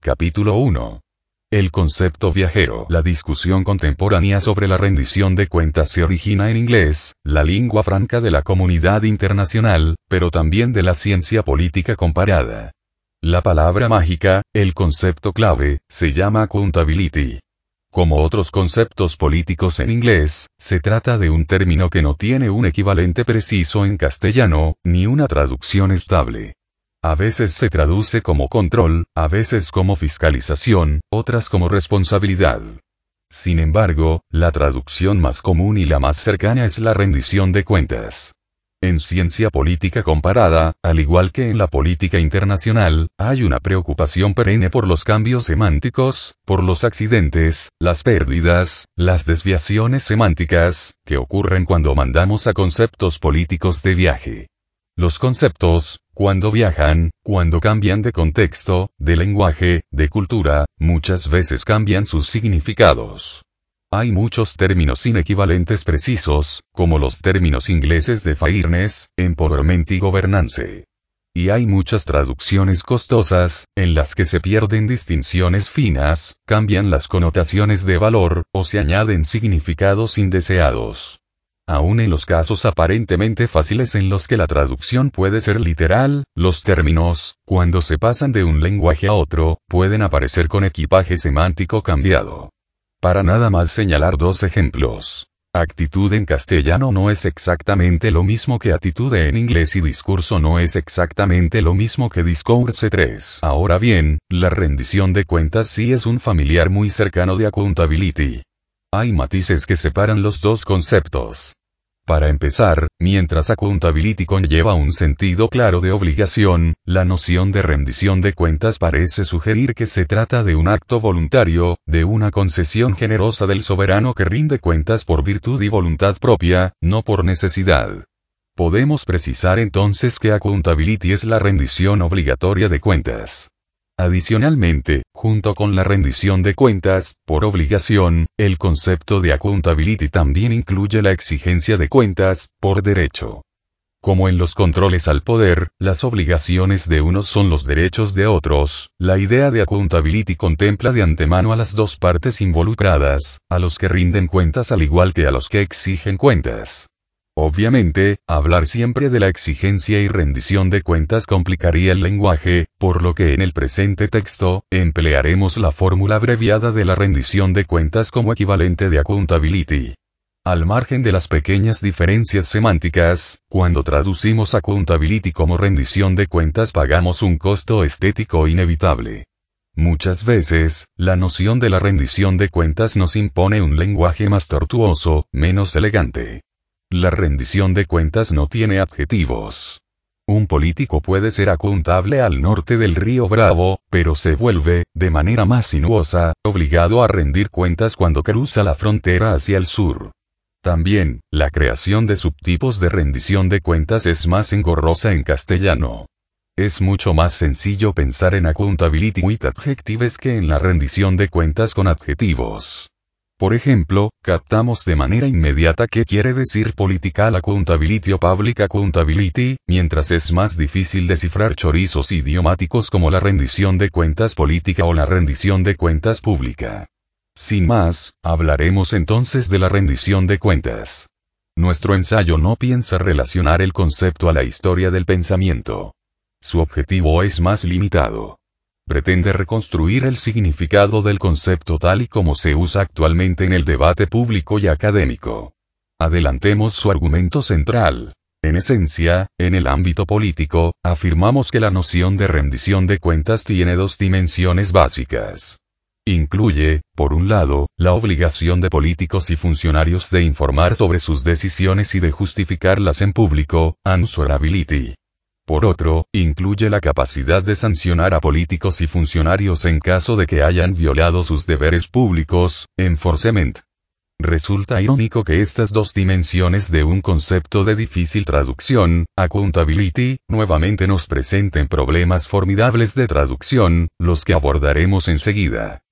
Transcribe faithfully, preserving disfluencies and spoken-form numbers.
Capítulo uno. El concepto viajero. La discusión contemporánea sobre la rendición de cuentas se origina en inglés, la lengua franca de la comunidad internacional, pero también de la ciencia política comparada. La palabra mágica, el concepto clave, se llama accountability. Como otros conceptos políticos en inglés, se trata de un término que no tiene un equivalente preciso en castellano, ni una traducción estable. A veces se traduce como control, a veces como fiscalización, otras como responsabilidad. Sin embargo, la traducción más común y la más cercana es la rendición de cuentas. En ciencia política comparada, al igual que en la política internacional, hay una preocupación perenne por los cambios semánticos, por los accidentes, las pérdidas, las desviaciones semánticas, que ocurren cuando mandamos a conceptos políticos de viaje. Los conceptos, cuando viajan, cuando cambian de contexto, de lenguaje, de cultura, muchas veces cambian sus significados. Hay muchos términos sin equivalentes precisos, como los términos ingleses de fairness, empowerment y governance. Y hay muchas traducciones costosas, en las que se pierden distinciones finas, cambian las connotaciones de valor, o se añaden significados indeseados. Aún en los casos aparentemente fáciles en los que la traducción puede ser literal, los términos, cuando se pasan de un lenguaje a otro, pueden aparecer con equipaje semántico cambiado. Para nada más señalar dos ejemplos. Actitud en castellano no es exactamente lo mismo que attitude en inglés y discurso no es exactamente lo mismo que discourse tres. Ahora bien, la rendición de cuentas sí es un familiar muy cercano de accountability. Hay matices que separan los dos conceptos. Para empezar, mientras accountability conlleva un sentido claro de obligación, la noción de rendición de cuentas parece sugerir que se trata de un acto voluntario, de una concesión generosa del soberano que rinde cuentas por virtud y voluntad propia, no por necesidad. Podemos precisar entonces que accountability es la rendición obligatoria de cuentas. Adicionalmente, junto con la rendición de cuentas, por obligación, el concepto de accountability también incluye la exigencia de cuentas, por derecho. Como en los controles al poder, las obligaciones de unos son los derechos de otros, la idea de accountability contempla de antemano a las dos partes involucradas, a los que rinden cuentas al igual que a los que exigen cuentas. Obviamente, hablar siempre de la exigencia y rendición de cuentas complicaría el lenguaje, por lo que en el presente texto, emplearemos la fórmula abreviada de la rendición de cuentas como equivalente de accountability. Al margen de las pequeñas diferencias semánticas, cuando traducimos accountability como rendición de cuentas pagamos un costo estético inevitable. Muchas veces, la noción de la rendición de cuentas nos impone un lenguaje más tortuoso, menos elegante. La rendición de cuentas no tiene adjetivos. Un político puede ser accountable al norte del río Bravo, pero se vuelve, de manera más sinuosa, obligado a rendir cuentas cuando cruza la frontera hacia el sur. También, la creación de subtipos de rendición de cuentas es más engorrosa en castellano. Es mucho más sencillo pensar en accountability with adjectives que en la rendición de cuentas con adjetivos. Por ejemplo, captamos de manera inmediata qué quiere decir political accountability o public accountability, mientras es más difícil descifrar chorizos idiomáticos como la rendición de cuentas política o la rendición de cuentas pública. Sin más, hablaremos entonces de la rendición de cuentas. Nuestro ensayo no piensa relacionar el concepto a la historia del pensamiento. Su objetivo es más limitado. Pretende reconstruir el significado del concepto tal y como se usa actualmente en el debate público y académico. Adelantemos su argumento central. En esencia, en el ámbito político, afirmamos que la noción de rendición de cuentas tiene dos dimensiones básicas. Incluye, por un lado, la obligación de políticos y funcionarios de informar sobre sus decisiones y de justificarlas en público, answerability. Por otro, incluye la capacidad de sancionar a políticos y funcionarios en caso de que hayan violado sus deberes públicos, enforcement. Resulta irónico que estas dos dimensiones de un concepto de difícil traducción, accountability, nuevamente nos presenten problemas formidables de traducción, los que abordaremos enseguida.